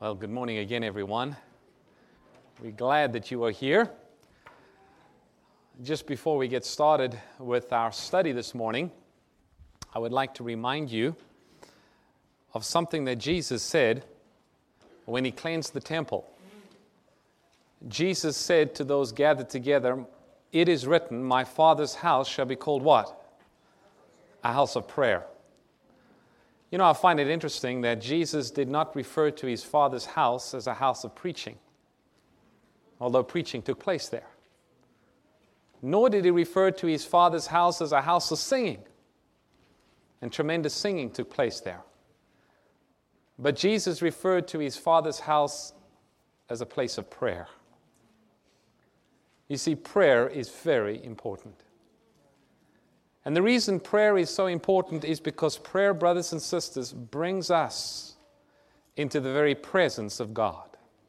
Well, good morning again, everyone. We're glad that you are here. Just before we get started with our study this morning, I would like to remind you of something that Jesus said when He cleansed the temple. Jesus said to those gathered together, "It is written, my Father's house shall be called" what? A house of prayer. You know, I find it interesting that Jesus did not refer to His Father's house as a house of preaching, although preaching took place there. Nor did He refer to His Father's house as a house of singing, and tremendous singing took place there. But Jesus referred to His Father's house as a place of prayer. You see, prayer is very important. And the reason prayer is so important is because prayer, brothers and sisters, brings us into the very presence of God.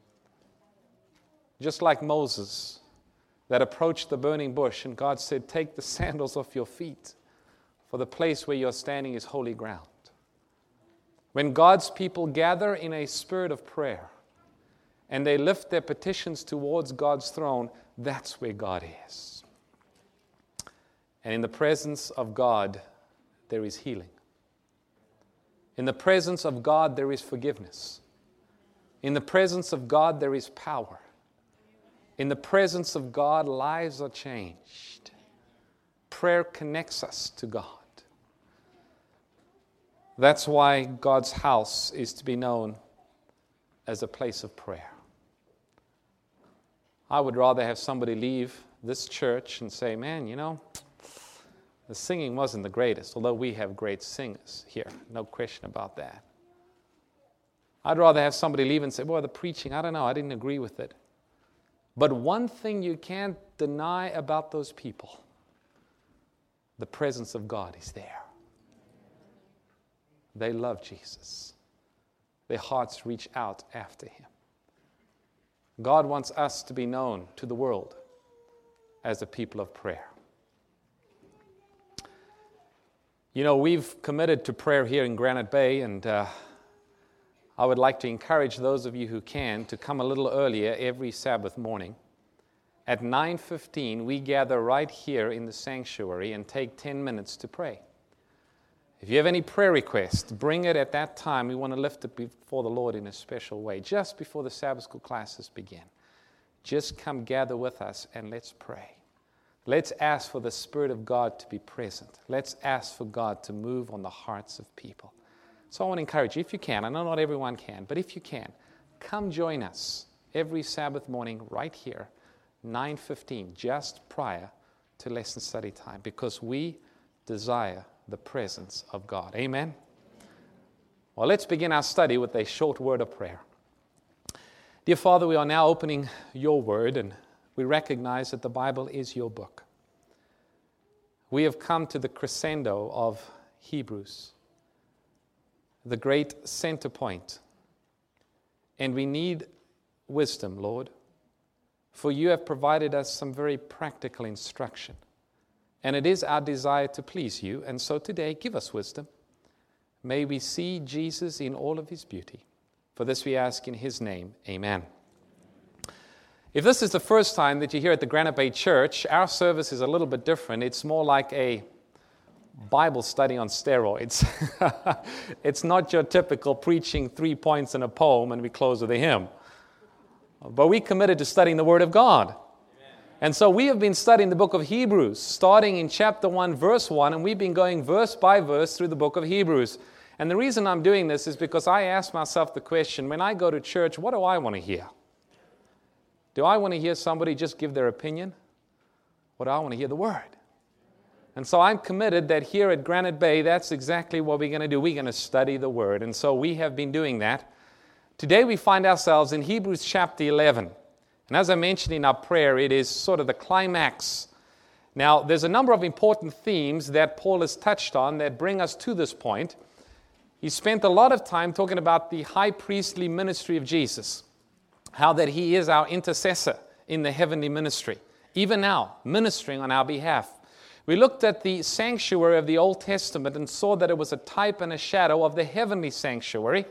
Just like Moses that approached the burning bush and God said, "Take the sandals off your feet, for the place where you're standing is holy ground." When God's people gather in a spirit of prayer and they lift their petitions towards God's throne, that's where God is. And in the presence of God, there is healing. In the presence of God, there is forgiveness. In the presence of God, there is power. In the presence of God, lives are changed. Prayer connects us to God. That's why God's house is to be known as a place of prayer. I would rather have somebody leave this church and say, "Man, you know, the singing wasn't the greatest," although we have great singers here, no question about that. I'd rather have somebody leave and say, "Boy, the preaching, I don't know, I didn't agree with it." But one thing you can't deny about those people, the presence of God is there. They love Jesus. Their hearts reach out after Him. God wants us to be known to the world as a people of prayer. You know, we've committed to prayer here in Granite Bay, and I would like to encourage those of you who can to come a little earlier every Sabbath morning. At 9:15, we gather right here in the sanctuary and take 10 minutes to pray. If you have any prayer requests, bring it at that time. We want to lift it before the Lord in a special way, just before the Sabbath school classes begin. Just come gather with us and let's pray. Let's ask for the Spirit of God to be present. Let's ask for God to move on the hearts of people. So I want to encourage you, if you can, I know not everyone can, but if you can, come join us every Sabbath morning right here, 9:15, just prior to lesson study time, because we desire the presence of God. Amen? Well, let's begin our study with a short word of prayer. Dear Father, we are now opening your word, and we recognize that the Bible is your book. We have come to the crescendo of Hebrews, the great center point. And we need wisdom, Lord, for you have provided us some very practical instruction. And it is our desire to please you. And so today, give us wisdom. May we see Jesus in all of his beauty. For this we ask in his name. Amen. If this is the first time that you're here at the Granite Bay Church, our service is a little bit different. It's more like a Bible study on steroids. It's not your typical preaching 3 points in a poem and we close with a hymn. But we committed to studying the Word of God. Amen. And so we have been studying the book of Hebrews, starting in chapter 1, verse 1, and we've been going verse by verse through the book of Hebrews. And the reason I'm doing this is because I ask myself the question, when I go to church, what do I want to hear? Do I want to hear somebody just give their opinion? Or do I want to hear the Word? And so I'm committed that here at Granite Bay, that's exactly what we're going to do. We're going to study the Word. And so we have been doing that. Today we find ourselves in Hebrews chapter 11. And as I mentioned in our prayer, it is sort of the climax. Now, there's a number of important themes that Paul has touched on that bring us to this point. He spent a lot of time talking about the high priestly ministry of Jesus. How that he is our intercessor in the heavenly ministry, even now, ministering on our behalf. We looked at the sanctuary of the Old Testament and saw that it was a type and a shadow of the heavenly sanctuary.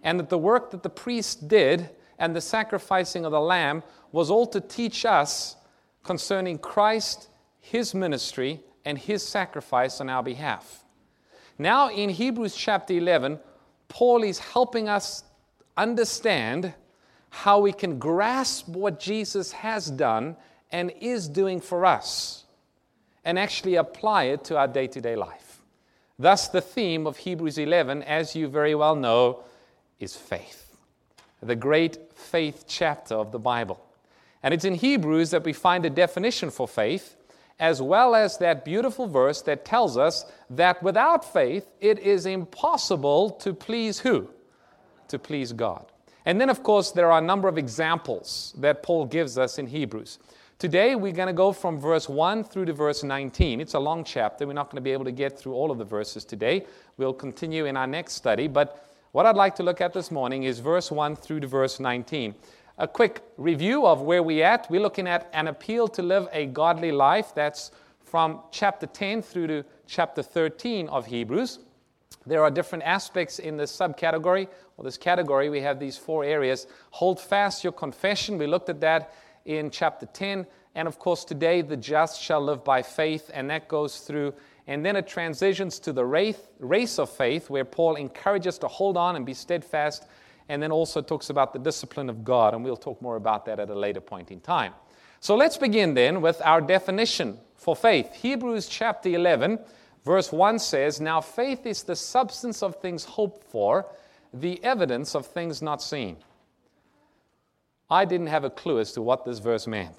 and that the work that the priest did and the sacrificing of the lamb was all to teach us concerning Christ, his ministry, and his sacrifice on our behalf. Now in Hebrews chapter 11, Paul is helping us understand how we can grasp what Jesus has done and is doing for us and actually apply it to our day-to-day life. Thus, the theme of Hebrews 11, as you very well know, is faith, the great faith chapter of the Bible. And it's in Hebrews that we find a definition for faith, as well as that beautiful verse that tells us that without faith, it is impossible to please who? To please God. And then, of course, there are a number of examples that Paul gives us in Hebrews. Today, we're going to go from verse 1 through to verse 19. It's a long chapter. We're not going to be able to get through all of the verses today. We'll continue in our next study. But what I'd like to look at this morning is verse 1 through to verse 19. A quick review of where we're at. We're looking at an appeal to live a godly life. That's from chapter 10 through to chapter 13 of Hebrews. There are different aspects in this subcategory, or this category. We have these 4 areas. Hold fast your confession. We looked at that in chapter 10. And of course, today, the just shall live by faith, and that goes through. And then it transitions to the race of faith, where Paul encourages us to hold on and be steadfast, and then also talks about the discipline of God, and we'll talk more about that at a later point in time. So let's begin then with our definition for faith. Hebrews chapter 11, verse 1 says, "Now faith is the substance of things hoped for, the evidence of things not seen." I didn't have a clue as to what this verse meant.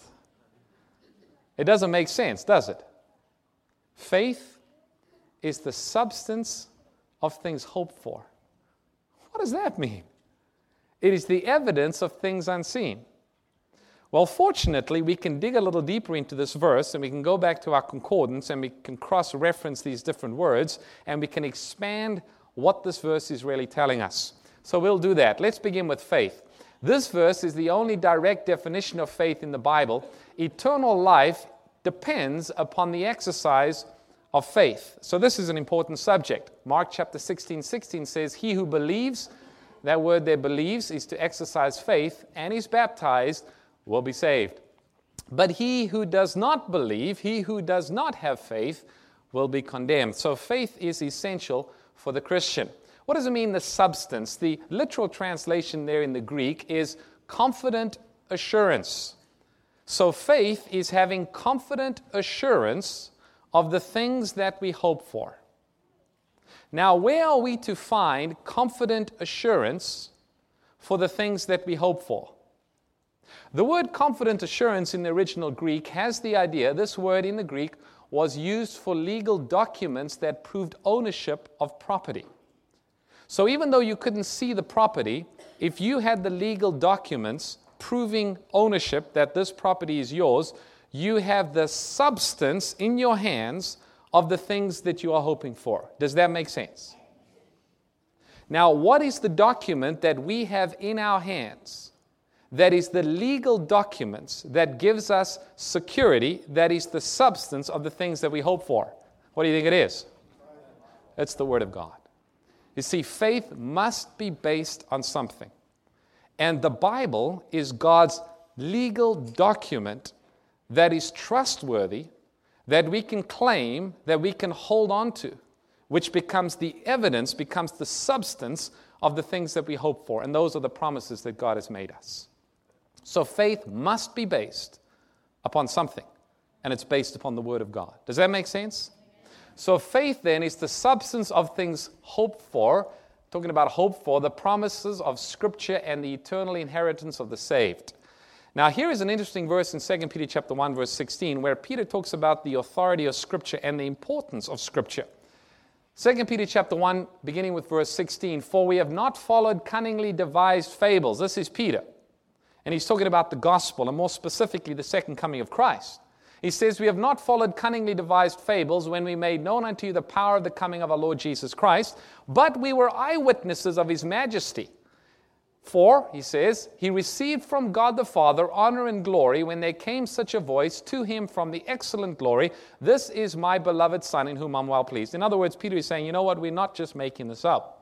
It doesn't make sense, does it? Faith is the substance of things hoped for. What does that mean? It is the evidence of things unseen. Well, fortunately, we can dig a little deeper into this verse, and we can go back to our concordance, and we can cross-reference these different words, and we can expand what this verse is really telling us. So we'll do that. Let's begin with faith. This verse is the only direct definition of faith in the Bible. Eternal life depends upon the exercise of faith. So this is an important subject. Mark chapter 16 says, "He who believes," that word there, believes, is to exercise faith, "and is baptized will be saved. But he who does not believe, he who does not have faith, will be condemned." So faith is essential for the Christian. What does it mean, the substance? The literal translation there in the Greek is confident assurance. So faith is having confident assurance of the things that we hope for. Now, where are we to find confident assurance for the things that we hope for? The word confident assurance in the original Greek has the idea, this word in the Greek was used for legal documents that proved ownership of property. So even though you couldn't see the property, if you had the legal documents proving ownership, that this property is yours, you have the substance in your hands of the things that you are hoping for. Does that make sense? Now, what is the document that we have in our hands? That is the legal documents that gives us security, that is the substance of the things that we hope for. What do you think it is? It's the Word of God. You see, faith must be based on something. And the Bible is God's legal document that is trustworthy, that we can claim, that we can hold on to, which becomes the evidence, becomes the substance of the things that we hope for. And those are the promises that God has made us. So faith must be based upon something, and it's based upon the Word of God. Does that make sense? So faith then is the substance of things hoped for, talking about hope for, the promises of Scripture and the eternal inheritance of the saved. Now here is an interesting verse in 2 Peter chapter 1, verse 16, where Peter talks about the authority of Scripture and the importance of Scripture. 2 Peter chapter 1, beginning with verse 16, "For we have not followed cunningly devised fables." This is Peter. And he's talking about the gospel, and more specifically the second coming of Christ. He says, "We have not followed cunningly devised fables when we made known unto you the power of the coming of our Lord Jesus Christ, but we were eyewitnesses of his majesty. For," he says, "he received from God the Father honor and glory when there came such a voice to him from the excellent glory, 'This is my beloved Son in whom I'm well pleased.'" In other words, Peter is saying, you know what, we're not just making this up,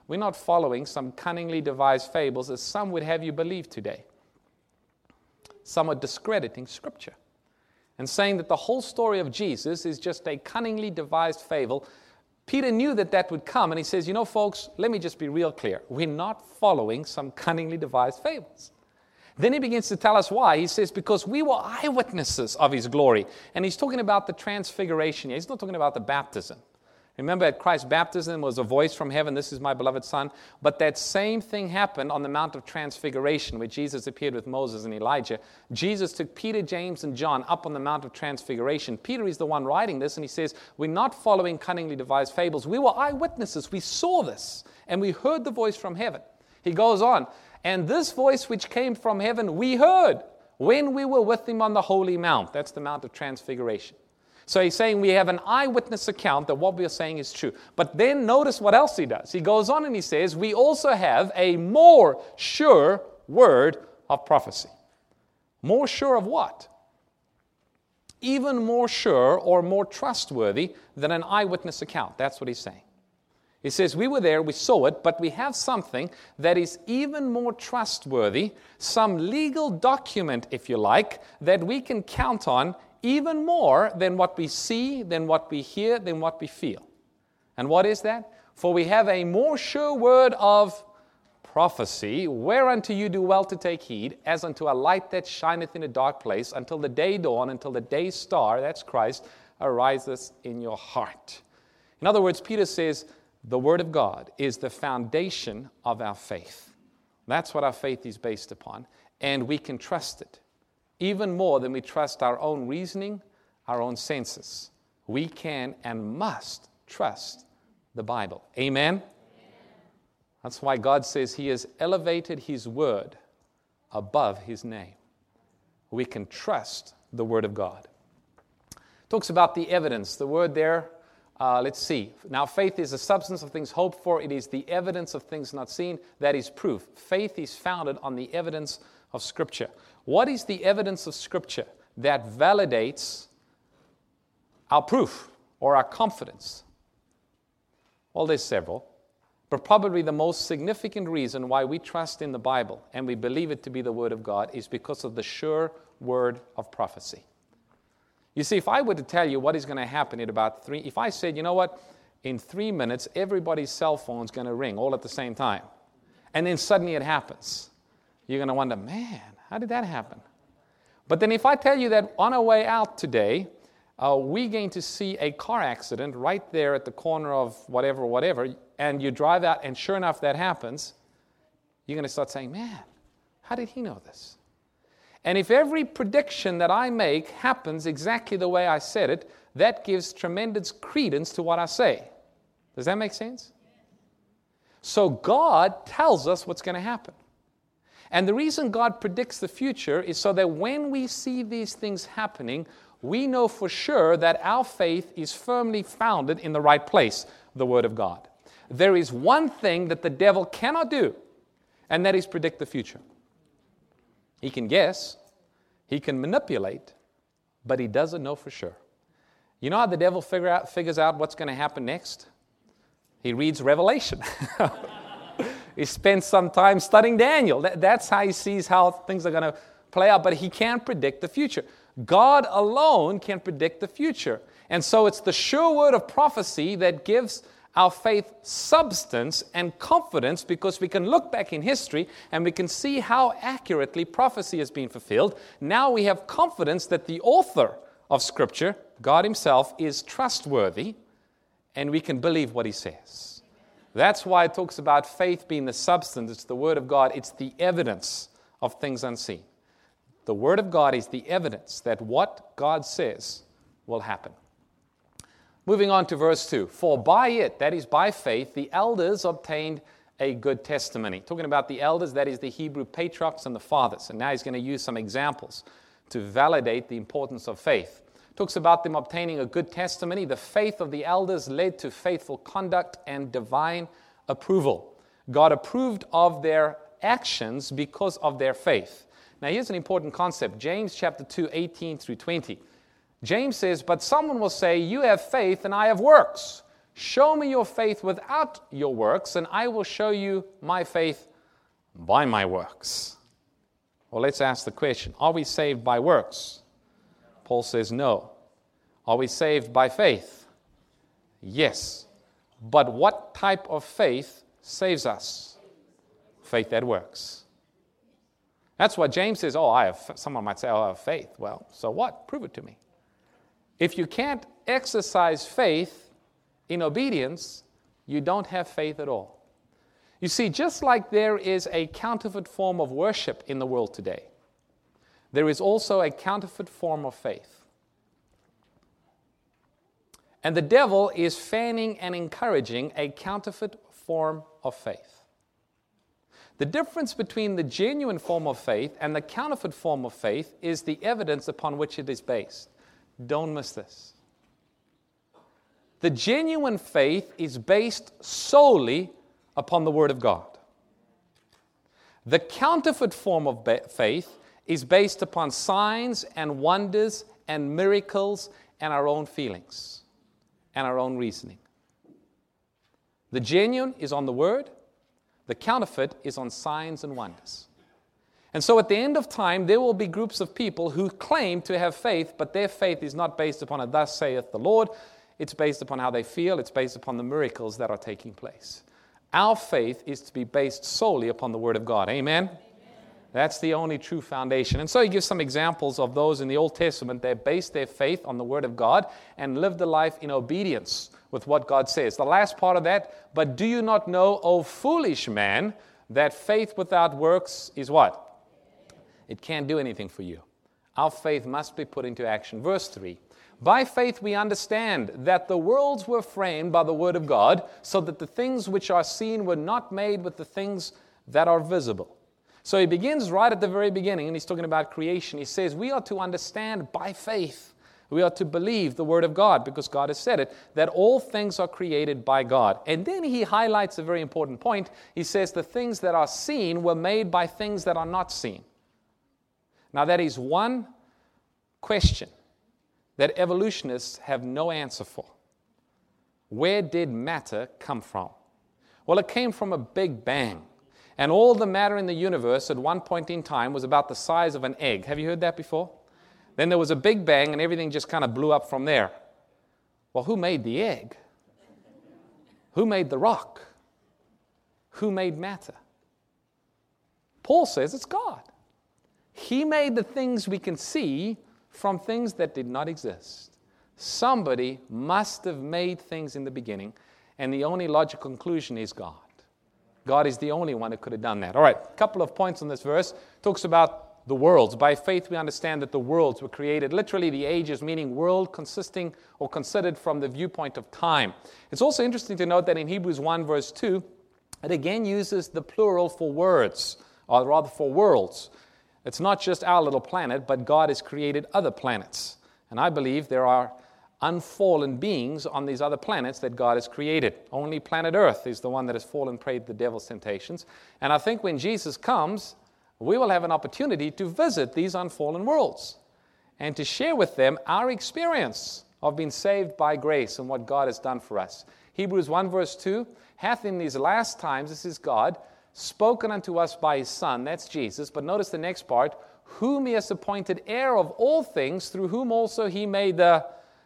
We're not following some cunningly devised fables as some would have you believe today. Some are discrediting Scripture and saying that the whole story of Jesus is just a cunningly devised fable. Peter knew that that would come, and he says, folks, let me just be real clear. We're not following some cunningly devised fables. Then he begins to tell us why. He says, because we were eyewitnesses of his glory. And he's talking about the transfiguration here. He's not talking about the baptism. Remember, at Christ's baptism was a voice from heaven, this is my beloved Son. But that same thing happened on the Mount of Transfiguration, where Jesus appeared with Moses and Elijah. Jesus took Peter, James, and John up on the Mount of Transfiguration. Peter is the one writing this, and he says, we're not following cunningly devised fables. We were eyewitnesses. We saw this, and we heard the voice from heaven. He goes on, and this voice which came from heaven we heard when we were with him on the holy mount. That's the Mount of Transfiguration. So he's saying we have an eyewitness account that what we are saying is true. But then notice what else he does. He goes on and he says, we also have a more sure word of prophecy. More sure of what? Even more sure or more trustworthy than an eyewitness account. That's what he's saying. He says, we were there, we saw it, but we have something that is even more trustworthy, some legal document, if you like, that we can count on even more than what we see, than what we hear, than what we feel. And what is that? For we have a more sure word of prophecy, whereunto you do well to take heed, as unto a light that shineth in a dark place, until the day dawn, until the day star, that's Christ, arises in your heart. In other words, Peter says, the Word of God is the foundation of our faith. That's what our faith is based upon, and we can trust it. Even more than we trust our own reasoning, our own senses. We can and must trust the Bible. Amen? Amen? That's why God says He has elevated His Word above His name. We can trust the Word of God. Talks about the evidence. The word there, let's see. Now, faith is the substance of things hoped for. It is the evidence of things not seen. That is proof. Faith is founded on the evidence of Scripture. What is the evidence of Scripture that validates our proof or our confidence? Well, there's several, but probably the most significant reason why we trust in the Bible and we believe it to be the Word of God is because of the sure word of prophecy. You see, if I were to tell you what is going to happen in about if I said, in 3 minutes, everybody's cell phone's going to ring all at the same time, and then suddenly it happens, you're going to wonder, man, how did that happen? But then if I tell you that on our way out today, we're going to see a car accident right there at the corner of whatever, and you drive out, and sure enough that happens, you're going to start saying, man, how did he know this? And if every prediction that I make happens exactly the way I said it, that gives tremendous credence to what I say. Does that make sense? So God tells us what's going to happen. And the reason God predicts the future is so that when we see these things happening, we know for sure that our faith is firmly founded in the right place, the Word of God. There is one thing that the devil cannot do, and that is predict the future. He can guess, he can manipulate, but he doesn't know for sure. You know how the devil figures out what's going to happen next? He reads Revelation. He spends some time studying Daniel. That's how he sees how things are going to play out, but he can't predict the future. God alone can predict the future. And so it's the sure word of prophecy that gives our faith substance and confidence, because we can look back in history and we can see how accurately prophecy has been fulfilled. Now we have confidence that the author of Scripture, God Himself, is trustworthy, and we can believe what He says. That's why it talks about faith being the substance. It's the Word of God. It's the evidence of things unseen. The Word of God is the evidence that what God says will happen. Moving on to verse 2. For by it, that is by faith, the elders obtained a good testimony. Talking about the elders, that is the Hebrew patriarchs and the fathers. And now he's going to use some examples to validate the importance of faith. Talks about them obtaining a good testimony. The faith of the elders led to faithful conduct and divine approval. God approved of their actions because of their faith. Now here's an important concept. James chapter 2, 18 through 20. James says, but someone will say, you have faith and I have works. Show me your faith without your works, and I will show you my faith by my works. Well, let's ask the question, are we saved by works? Paul says no. Are we saved by faith? Yes. But what type of faith saves us? Faith that works. That's what James says, someone might say, I have faith. Well, so what? Prove it to me. If you can't exercise faith in obedience, you don't have faith at all. You see, just like there is a counterfeit form of worship in the world today, there is also a counterfeit form of faith. And the devil is fanning and encouraging a counterfeit form of faith. The difference between the genuine form of faith and the counterfeit form of faith is the evidence upon which it is based. Don't miss this. The genuine faith is based solely upon the Word of God. The counterfeit form of faith is based upon signs and wonders and miracles and our own feelings and our own reasoning. The genuine is on the Word. The counterfeit is on signs and wonders. And so at the end of time, there will be groups of people who claim to have faith, but their faith is not based upon a thus saith the Lord. It's based upon how they feel. It's based upon the miracles that are taking place. Our faith is to be based solely upon the Word of God. Amen? That's the only true foundation. And so he gives some examples of those in the Old Testament that based their faith on the Word of God and lived a life in obedience with what God says. The last part of that, but do you not know, O foolish man, that faith without works is what? It can't do anything for you. Our faith must be put into action. Verse 3. By faith we understand that the worlds were framed by the Word of God, so that the things which are seen were not made with the things that are visible. So he begins right at the very beginning, and he's talking about creation. He says we are to understand by faith. We are to believe the Word of God, because God has said it, that all things are created by God. And then he highlights a very important point. He says the things that are seen were made by things that are not seen. Now that is one question that evolutionists have no answer for. Where did matter come from? Well, it came from a big bang. And all the matter in the universe at one point in time was about the size of an egg. Have you heard that before? Then there was a big bang and everything just kind of blew up from there. Well, who made the egg? Who made the rock? Who made matter? Paul says it's God. He made the things we can see from things that did not exist. Somebody must have made things in the beginning, and the only logical conclusion is God. God is the only one who could have done that. All right, a couple of points on this verse. It talks about the worlds. By faith we understand that the worlds were created. Literally the ages, meaning world consisting or considered from the viewpoint of time. It's also interesting to note that in Hebrews 1 verse 2, it again uses the plural for words, or rather for worlds. It's not just our little planet, but God has created other planets. And I believe there are unfallen beings on these other planets that God has created. Only planet Earth is the one that has fallen prey to the devil's temptations. And I think when Jesus comes, we will have an opportunity to visit these unfallen worlds and to share with them our experience of being saved by grace and what God has done for us. Hebrews 1 verse 2, hath in these last times, this is God, spoken unto us by His Son, that's Jesus, but notice the next part, whom He has appointed heir of all things, through whom also He made the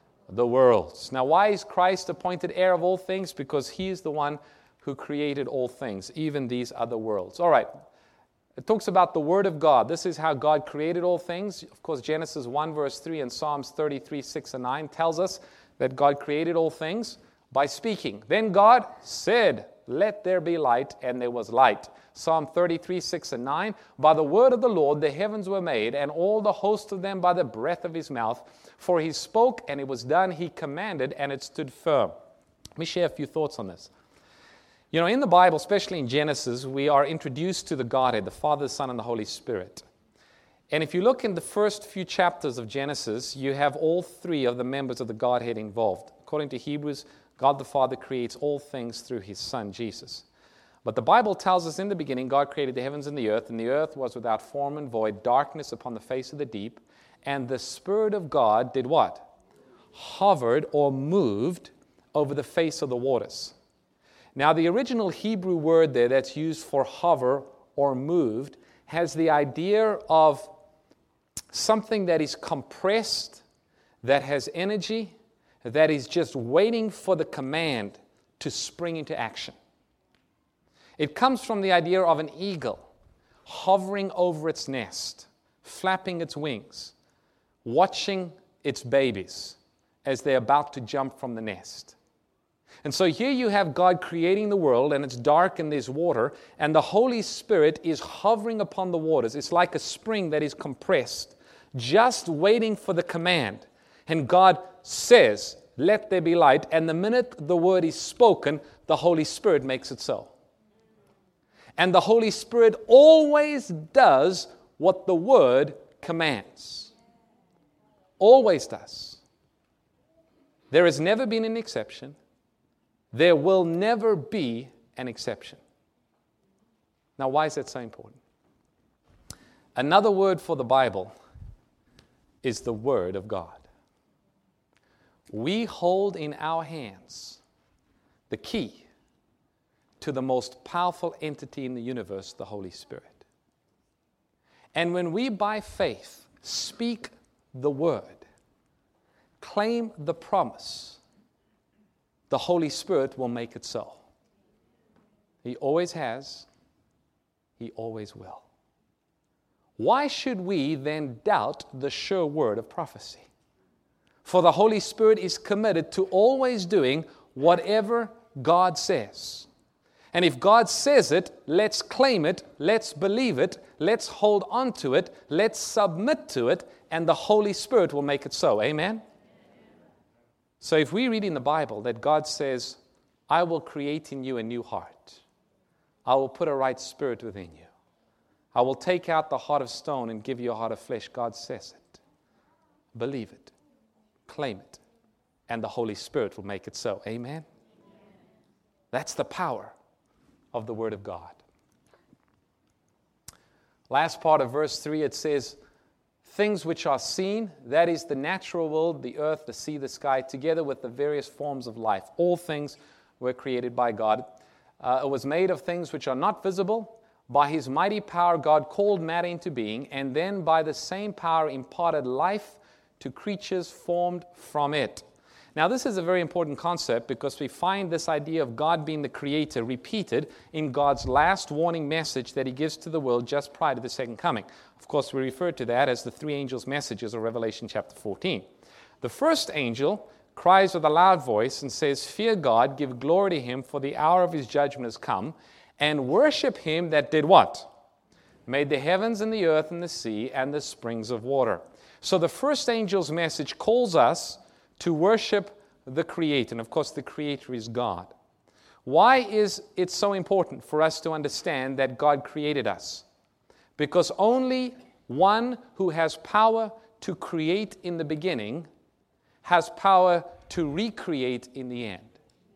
worlds. Now, why is Christ appointed heir of all things? Because He is the one who created all things, even these other worlds. All right, it talks about the Word of God. This is how God created all things. Of course, Genesis 1 verse 3 and Psalms 33, 6 and 9 tells us that God created all things by speaking. Then God said, let there be light, and there was light. Psalm 33, 6 and 9, by the word of the Lord the heavens were made, and all the host of them by the breath of His mouth. For He spoke, and it was done. He commanded, and it stood firm. Let me share a few thoughts on this. You know, in the Bible, especially in Genesis, we are introduced to the Godhead, the Father, the Son, and the Holy Spirit. And if you look in the first few chapters of Genesis, you have all three of the members of the Godhead involved. According to Hebrews, God the Father creates all things through His Son, Jesus. But the Bible tells us in the beginning, God created the heavens and the earth was without form and void, darkness upon the face of the deep, and the Spirit of God did what? Hovered or moved over the face of the waters. Now, the original Hebrew word there that's used for hover or moved has the idea of something that is compressed, that has energy, that is just waiting for the command to spring into action. It comes from the idea of an eagle hovering over its nest, flapping its wings, watching its babies as they're about to jump from the nest. And so here you have God creating the world, and it's dark and there's water, and the Holy Spirit is hovering upon the waters. It's like a spring that is compressed, just waiting for the command. And God says, "Let there be light," and the minute the word is spoken, the Holy Spirit makes it so. And the Holy Spirit always does what the word commands. Always does. There has never been an exception. There will never be an exception. Now, why is that so important? Another word for the Bible is the Word of God. We hold in our hands the key to the most powerful entity in the universe, the Holy Spirit. And when we, by faith, speak the Word, claim the promise, the Holy Spirit will make it so. He always has. He always will. Why should we then doubt the sure word of prophecy? For the Holy Spirit is committed to always doing whatever God says. And if God says it, let's claim it, let's believe it, let's hold on to it, let's submit to it, and the Holy Spirit will make it so. Amen? So if we read in the Bible that God says, "I will create in you a new heart. I will put a right spirit within you. I will take out the heart of stone and give you a heart of flesh," God says it. Believe it. Claim it. And the Holy Spirit will make it so. Amen? That's the power of the Word of God. Last part of verse 3, it says, "Things which are seen," that is the natural world, the earth, the sea, the sky, together with the various forms of life. All things were created by God. It was made of things which are not visible. By His mighty power, God called matter into being, and then by the same power imparted life to creatures formed from it. Now, this is a very important concept because we find this idea of God being the creator repeated in God's last warning message that He gives to the world just prior to the second coming. Of course, we refer to that as the three angels' messages of Revelation chapter 14. The first angel cries with a loud voice and says, "Fear God, give glory to Him, for the hour of His judgment has come, and worship Him that did" what? "Made the heavens and the earth and the sea and the springs of water." So the first angel's message calls us to worship the Creator. And of course, the Creator is God. Why is it so important for us to understand that God created us? Because only one who has power to create in the beginning has power to recreate in the end.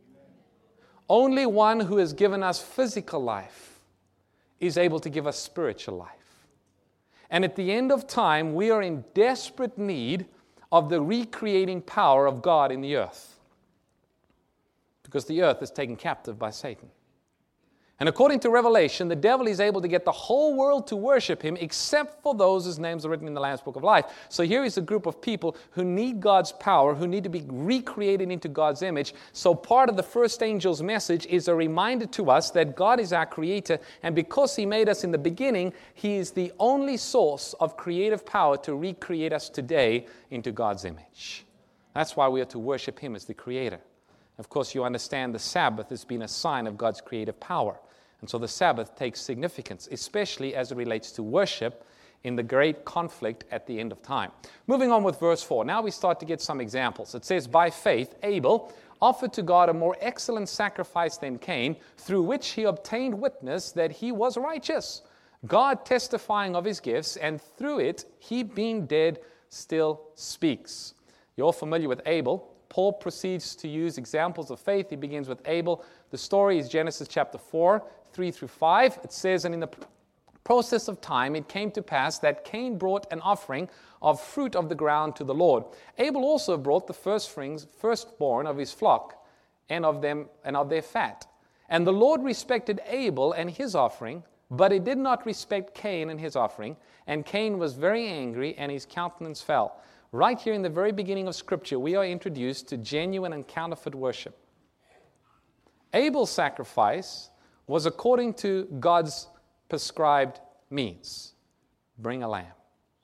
Only one who has given us physical life is able to give us spiritual life. And at the end of time, we are in desperate need of the recreating power of God in the earth, because the earth is taken captive by Satan. And according to Revelation, the devil is able to get the whole world to worship him except for those whose names are written in the Lamb's Book of Life. So here is a group of people who need God's power, who need to be recreated into God's image. So part of the first angel's message is a reminder to us that God is our creator, and because He made us in the beginning, He is the only source of creative power to recreate us today into God's image. That's why we are to worship Him as the creator. Of course, you understand the Sabbath has been a sign of God's creative power. And so the Sabbath takes significance, especially as it relates to worship in the great conflict at the end of time. Moving on with verse 4. Now we start to get some examples. It says, "By faith, Abel offered to God a more excellent sacrifice than Cain, through which he obtained witness that he was righteous, God testifying of his gifts, and through it, he being dead still speaks." You're familiar with Abel. Paul proceeds to use examples of faith. He begins with Abel. The story is Genesis chapter 4, 3 through 5. It says, "And in the process of time it came to pass that Cain brought an offering of fruit of the ground to the Lord. Abel also brought the firstborn of his flock and of them and of their fat. And the Lord respected Abel and his offering, but he did not respect Cain and his offering. And Cain was very angry, and his countenance fell. Right here in the very beginning of Scripture, we are introduced to genuine and counterfeit worship. Abel's sacrifice was according to God's prescribed means. Bring a lamb.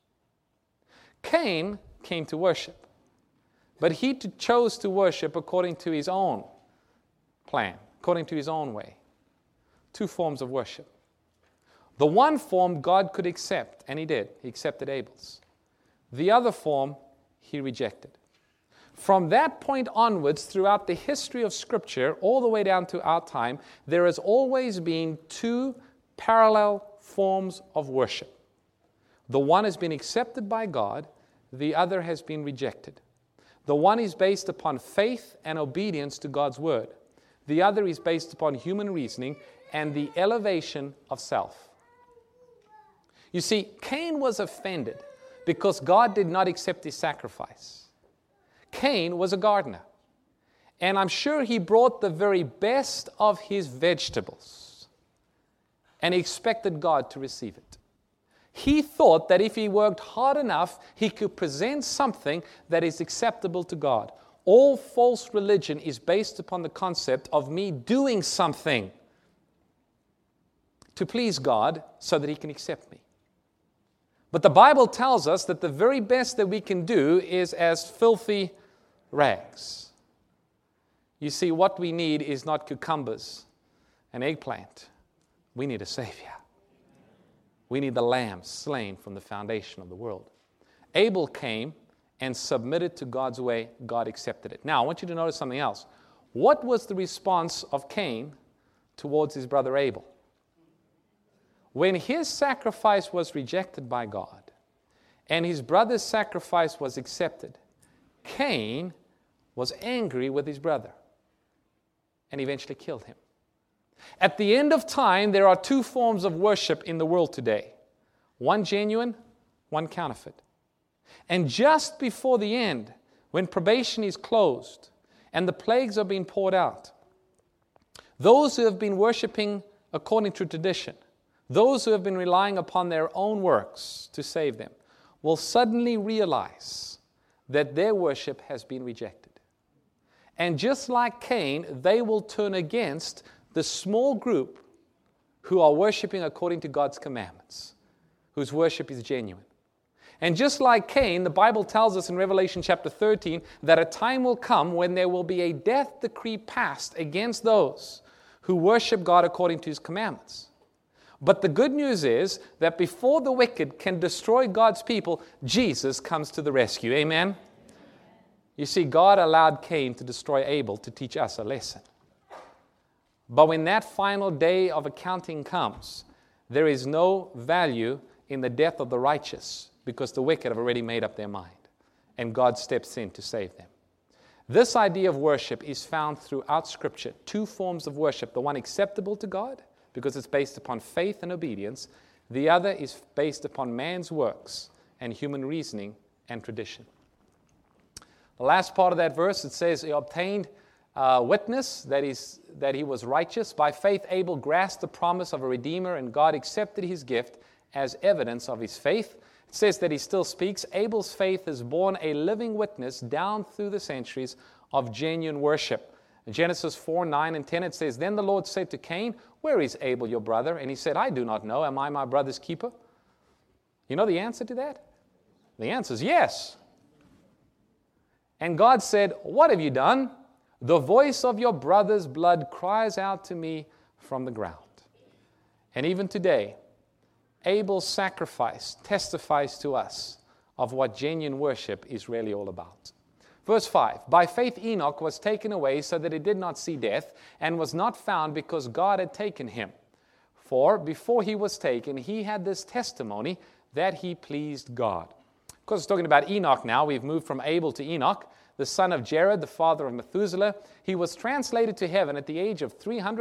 Cain came to worship, but he chose to worship according to his own plan, according to his own way. Two forms of worship. The one form God could accept, and he did. He accepted Abel's. The other form he rejected. From that point onwards, throughout the history of Scripture, all the way down to our time, there has always been two parallel forms of worship. The one has been accepted by God, the other has been rejected. The one is based upon faith and obedience to God's word. The other is based upon human reasoning and the elevation of self. You see, Cain was offended because God did not accept his sacrifice. Cain was a gardener, and I'm sure he brought the very best of his vegetables, and he expected God to receive it. He thought that if he worked hard enough, he could present something that is acceptable to God. All false religion is based upon the concept of me doing something to please God so that he can accept me. But the Bible tells us that the very best that we can do is as filthy rags. You see, what we need is not cucumbers and eggplant. We need a Savior. We need the lamb slain from the foundation of the world. Abel came and submitted to God's way. God accepted it. Now, I want you to notice something else. What was the response of Cain towards his brother Abel? When his sacrifice was rejected by God and his brother's sacrifice was accepted, Cain was angry with his brother and eventually killed him. At the end of time, there are two forms of worship in the world today. One genuine, one counterfeit. And just before the end, when probation is closed and the plagues are being poured out, those who have been worshiping according to tradition, those who have been relying upon their own works to save them, will suddenly realize that their worship has been rejected. And just like Cain, they will turn against the small group who are worshiping according to God's commandments, whose worship is genuine. And just like Cain, the Bible tells us in Revelation chapter 13 that a time will come when there will be a death decree passed against those who worship God according to his commandments. But the good news is that before the wicked can destroy God's people, Jesus comes to the rescue. Amen? You see, God allowed Cain to destroy Abel to teach us a lesson. But when that final day of accounting comes, there is no value in the death of the righteous because the wicked have already made up their mind, and God steps in to save them. This idea of worship is found throughout Scripture. Two forms of worship. The one acceptable to God because it's based upon faith and obedience. The other is based upon man's works and human reasoning and tradition. The last part of that verse, it says, he obtained witness that he was righteous. By faith, Abel grasped the promise of a Redeemer, and God accepted his gift as evidence of his faith. It says that he still speaks. Abel's faith has borne a living witness down through the centuries of genuine worship. In Genesis 4, 9, and 10, it says, Then the Lord said to Cain, Where is Abel, your brother? And he said, I do not know. Am I my brother's keeper? You know the answer to that? The answer is yes. And God said, What have you done? The voice of your brother's blood cries out to me from the ground. And even today, Abel's sacrifice testifies to us of what genuine worship is really all about. Verse 5, By faith Enoch was taken away so that he did not see death, and was not found because God had taken him. For before he was taken, he had this testimony that he pleased God. Of course, it's talking about Enoch now. We've moved from Abel to Enoch, the son of Jared, the father of Methuselah. He was translated to heaven at the age of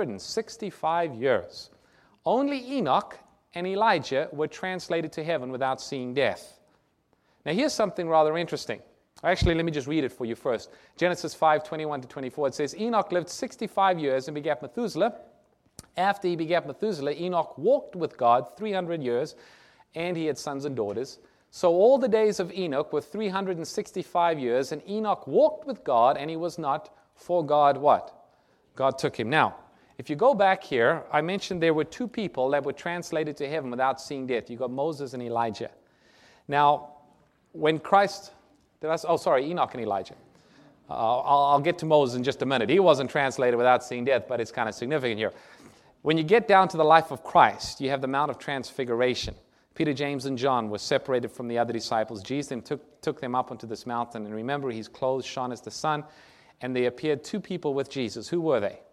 365 years. Only Enoch and Elijah were translated to heaven without seeing death. Now, here's something rather interesting. Actually, let me just read it for you first. Genesis 5:21-24. It says, Enoch lived 65 years and begat Methuselah. After he begat Methuselah, Enoch walked with God 300 years, and he had sons and daughters. So all the days of Enoch were 365 years, and Enoch walked with God, and he was not, for God what? God took him. Now, if you go back here, I mentioned there were two people that were translated to heaven without seeing death. You got Moses and Elijah. Now, when Christ... Enoch and Elijah. I'll get to Moses in just a minute. He wasn't translated without seeing death, but it's kind of significant here. When you get down to the life of Christ, you have the Mount of Transfiguration. Peter, James, and John were separated from the other disciples. Jesus took them up onto this mountain, and remember, his clothes shone as the sun, and there appeared two people with Jesus. Who were they?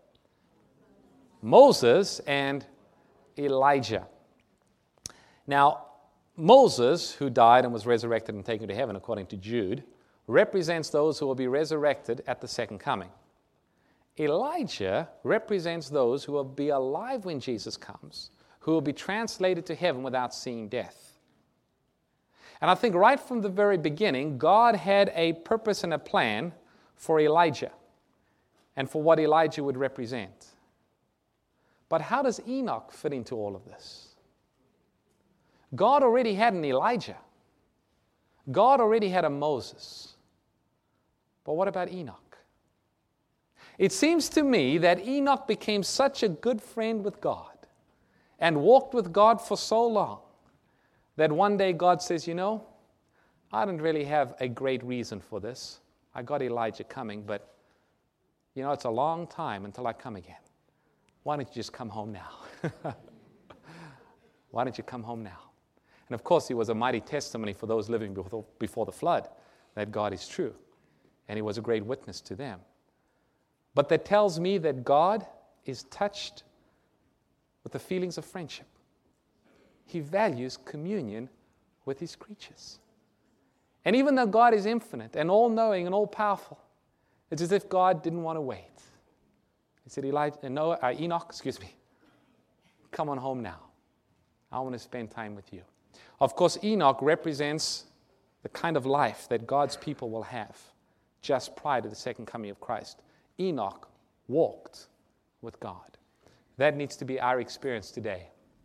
Moses and Elijah. Now, Moses, who died and was resurrected and taken to heaven, according to Jude, represents those who will be resurrected at the second coming. Elijah represents those who will be alive when Jesus comes, who will be translated to heaven without seeing death. And I think right from the very beginning, God had a purpose and a plan for Elijah and for what Elijah would represent. But how does Enoch fit into all of this? God already had an Elijah. God already had a Moses. But what about Enoch? It seems to me that Enoch became such a good friend with God and walked with God for so long that one day God says, I didn't really have a great reason for this. I got Elijah coming, but it's a long time until I come again. Why don't you just come home now? Why don't you come home now? And of course, he was a mighty testimony for those living before the flood that God is true. And he was a great witness to them. But that tells me that God is touched with the feelings of friendship. He values communion with his creatures. And even though God is infinite and all-knowing and all-powerful, it's as if God didn't want to wait. He said, Enoch, come on home now. I want to spend time with you. Of course, Enoch represents the kind of life that God's people will have just prior to the second coming of Christ. Enoch walked with God. That needs to be our experience today.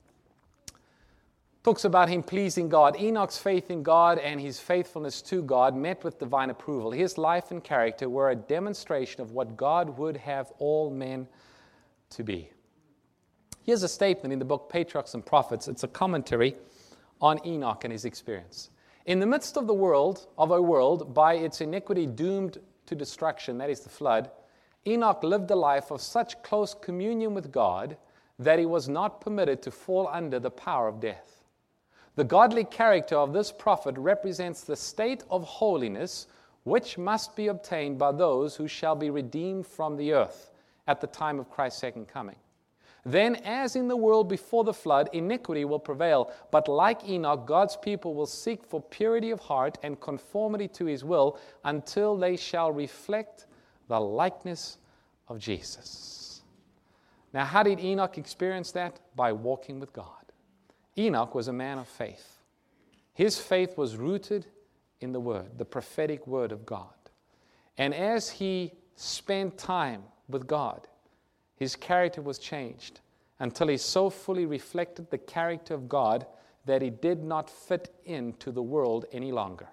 Talks about him pleasing God. Enoch's faith in God and his faithfulness to God met with divine approval. His life and character were a demonstration of what God would have all men to be. Here's a statement in the book Patriarchs and Prophets. It's a commentary on Enoch and his experience. In the midst of a world by its iniquity doomed to destruction, that is the flood, Enoch lived a life of such close communion with God that he was not permitted to fall under the power of death. The godly character of this prophet represents the state of holiness which must be obtained by those who shall be redeemed from the earth at the time of Christ's second coming. Then, as in the world before the flood, iniquity will prevail. But like Enoch, God's people will seek for purity of heart and conformity to his will until they shall reflect the likeness of Jesus. Now, how did Enoch experience that? By walking with God. Enoch was a man of faith. His faith was rooted in the Word, the prophetic Word of God. And as he spent time with God, his character was changed until he so fully reflected the character of God that he did not fit into the world any longer.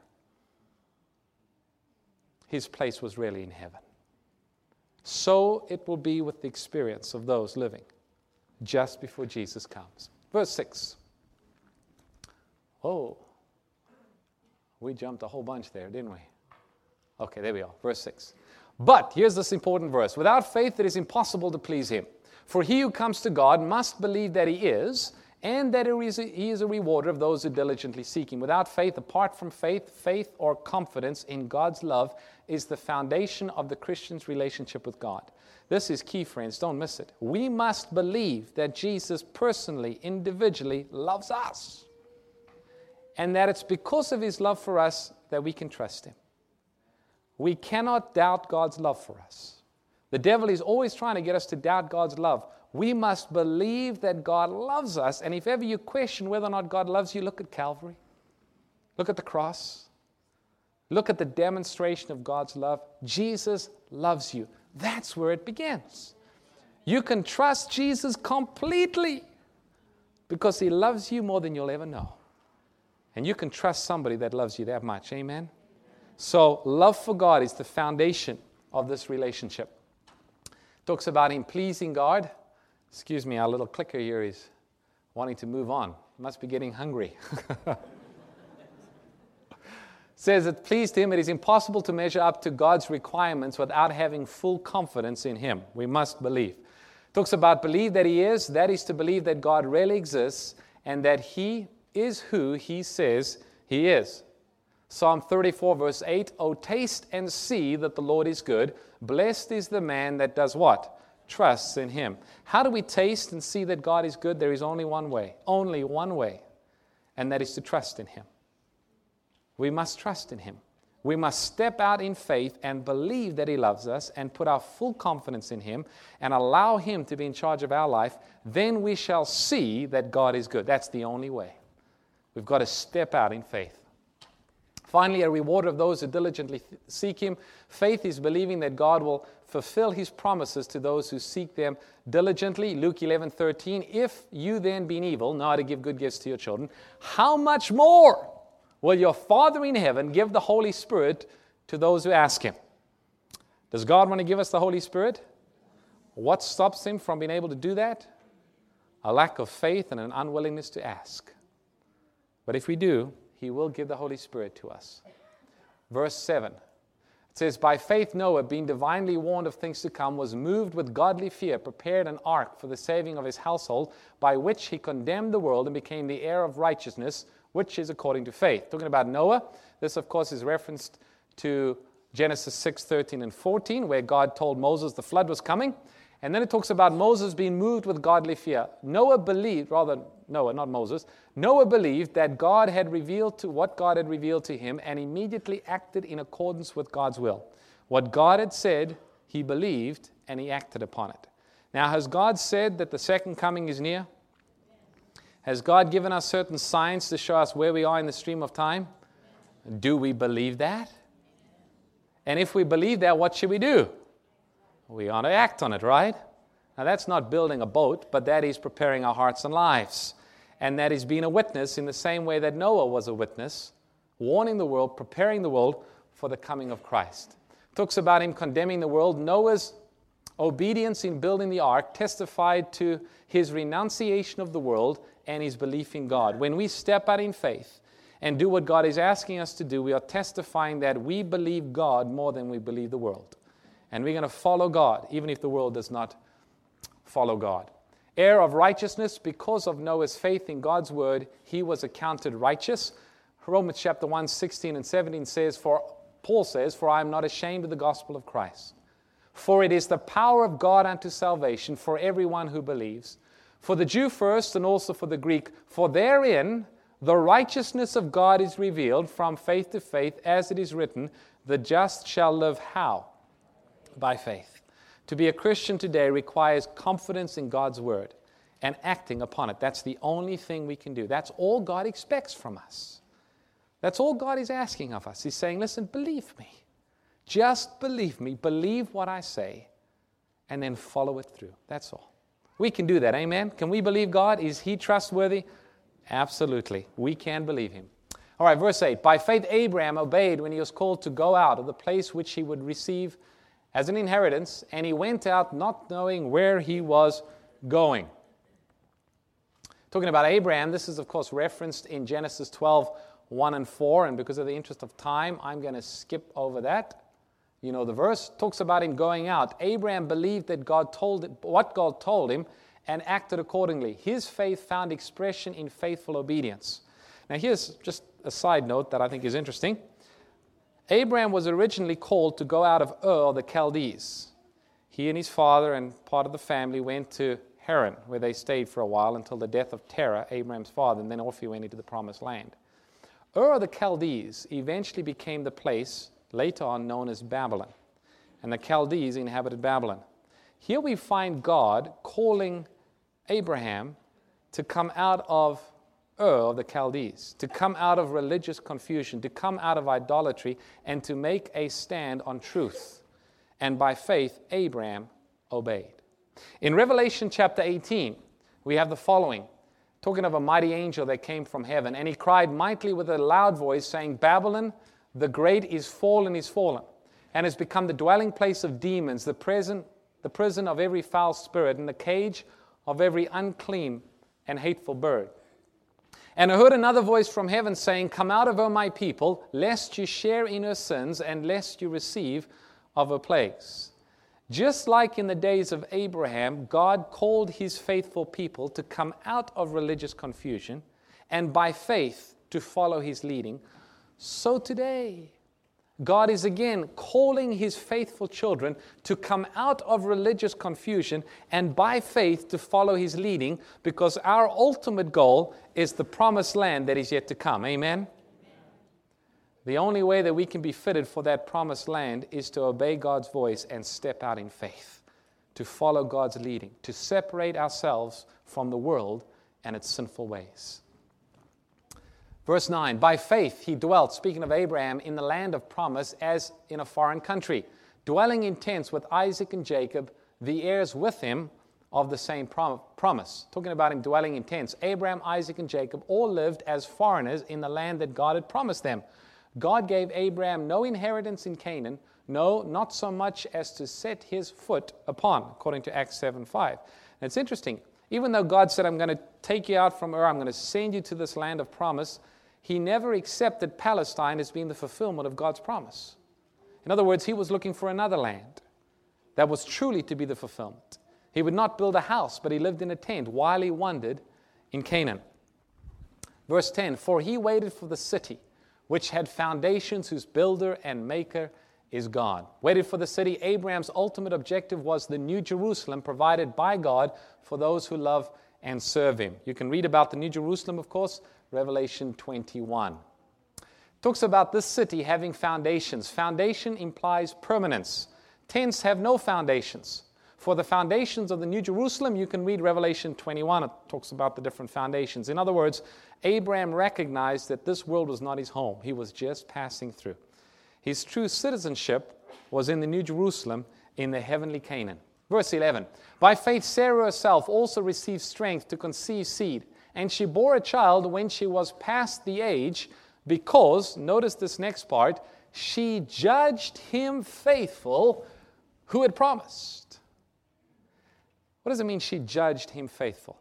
His place was really in heaven. So it will be with the experience of those living just before Jesus comes. Verse 6. Oh, we jumped a whole bunch there, didn't we? Okay, there we are. Verse 6. But, here's this important verse. Without faith it is impossible to please him. For he who comes to God must believe that he is, and that he is a rewarder of those who diligently seek him. Without faith, apart from faith or confidence in God's love is the foundation of the Christian's relationship with God. This is key, friends. Don't miss it. We must believe that Jesus personally, individually loves us. And that it's because of his love for us that we can trust him. We cannot doubt God's love for us. The devil is always trying to get us to doubt God's love. We must believe that God loves us. And if ever you question whether or not God loves you, look at Calvary. Look at the cross. Look at the demonstration of God's love. Jesus loves you. That's where it begins. You can trust Jesus completely because He loves you more than you'll ever know. And you can trust somebody that loves you that much. Amen? So love for God is the foundation of this relationship. Talks about Him pleasing God. Excuse me, our little clicker here is wanting to move on. Must be getting hungry. Says it pleased Him. It is impossible to measure up to God's requirements without having full confidence in Him. We must believe. Talks about believe that He is. That is to believe that God really exists and that He is who He says He is. Psalm 34 verse 8, "O taste and see that the Lord is good. Blessed is the man that does" what? Trusts in Him. How do we taste and see that God is good? There is only one way, and that is to trust in Him. We must trust in Him. We must step out in faith and believe that He loves us and put our full confidence in Him and allow Him to be in charge of our life. Then we shall see that God is good. That's the only way. We've got to step out in faith. Finally, a reward of those who diligently seek Him. Faith is believing that God will fulfill His promises to those who seek them diligently. Luke 11:13, "If you then, being evil, know how to give good gifts to your children, how much more will your Father in heaven give the Holy Spirit to those who ask Him?" Does God want to give us the Holy Spirit? What stops Him from being able to do that? A lack of faith and an unwillingness to ask. But if we do, He will give the Holy Spirit to us. Verse 7, it says, "By faith Noah, being divinely warned of things to come, was moved with godly fear, prepared an ark for the saving of his household, by which he condemned the world and became the heir of righteousness, which is according to faith." Talking about Noah, this of course is referenced to Genesis 6:13 and 14, where God told Moses the flood was coming. And then it talks about Moses being moved with godly fear. Noah believed that God had revealed to him and immediately acted in accordance with God's will. What God had said, he believed and he acted upon it. Now, has God said that the second coming is near? Has God given us certain signs to show us where we are in the stream of time? Do we believe that? And if we believe that, what should we do? We ought to act on it, right? Now, that's not building a boat, but that is preparing our hearts and lives. And that is being a witness in the same way that Noah was a witness, warning the world, preparing the world for the coming of Christ. It talks about him condemning the world. Noah's obedience in building the ark testified to his renunciation of the world and his belief in God. When we step out in faith and do what God is asking us to do, we are testifying that we believe God more than we believe the world. And we're going to follow God, even if the world does not follow God. Heir of righteousness, because of Noah's faith in God's word, he was accounted righteous. Romans chapter 1, 16 and 17 says, Paul says, "For I am not ashamed of the gospel of Christ. For it is the power of God unto salvation for everyone who believes, for the Jew first and also for the Greek. For therein the righteousness of God is revealed from faith to faith, as it is written, the just shall live" how? By faith. To be a Christian today requires confidence in God's word and acting upon it. That's the only thing we can do. That's all God expects from us. That's all God is asking of us. He's saying, listen, believe me. Just believe me. Believe what I say and then follow it through. That's all. We can do that. Amen? Can we believe God? Is He trustworthy? Absolutely. We can believe Him. All right, verse 8. "By faith Abraham obeyed when he was called to go out of the place which he would receive as an inheritance, and he went out not knowing where he was going." Talking about Abraham, this is of course referenced in Genesis 12, 1 and 4, and because of the interest of time, I'm going to skip over that. You know the verse. Talks about him going out. Abraham believed that what God told him and acted accordingly. His faith found expression in faithful obedience. Now here's just a side note that I think is interesting. Abraham was originally called to go out of Ur, the Chaldees. He and his father and part of the family went to Haran, where they stayed for a while until the death of Terah, Abraham's father, and then off he went into the promised land. Ur, the Chaldees, eventually became the place later on known as Babylon, and the Chaldees inhabited Babylon. Here we find God calling Abraham to come out of Ur of the Chaldees, to come out of religious confusion, to come out of idolatry, and to make a stand on truth. And by faith, Abraham obeyed. In Revelation chapter 18, we have the following, talking of a mighty angel that came from heaven. And he cried mightily with a loud voice, saying, Babylon the great is fallen, and has become the dwelling place of demons, the prison of every foul spirit, and the cage of every unclean and hateful bird. And I heard another voice from heaven saying, Come out of her, my people, lest you share in her sins, and lest you receive of her plagues. Just like in the days of Abraham, God called his faithful people to come out of religious confusion and by faith to follow his leading. So today, God is again calling his faithful children to come out of religious confusion and by faith to follow his leading, because our ultimate goal is the promised land that is yet to come. Amen? The only way that we can be fitted for that promised land is to obey God's voice and step out in faith, to follow God's leading, to separate ourselves from the world and its sinful ways. Verse 9, by faith he dwelt, speaking of Abraham, in the land of promise as in a foreign country, dwelling in tents with Isaac and Jacob, the heirs with him of the same promise. Talking about him dwelling in tents. Abraham, Isaac, and Jacob all lived as foreigners in the land that God had promised them. God gave Abraham no inheritance in Canaan, no, not so much as to set his foot upon, according to Acts 7:5. And it's interesting. Even though God said, I'm going to take you out from Ur, I'm going to send you to this land of promise, he never accepted Palestine as being the fulfillment of God's promise. In other words, he was looking for another land that was truly to be the fulfillment. He would not build a house, but he lived in a tent while he wandered in Canaan. Verse 10, for he waited for the city, which had foundations, whose builder and maker is God. Waited for the city. Abraham's ultimate objective was the New Jerusalem provided by God for those who love and serve him. You can read about the New Jerusalem, of course, Revelation 21. Talks about this city having foundations. Foundation implies permanence. Tents have no foundations. For the foundations of the New Jerusalem, you can read Revelation 21. It talks about the different foundations. In other words, Abraham recognized that this world was not his home. He was just passing through. His true citizenship was in the New Jerusalem, in the heavenly Canaan. Verse 11, by faith Sarah herself also received strength to conceive seed, and she bore a child when she was past the age, because, notice this next part, she judged him faithful who had promised. What does it mean she judged him faithful?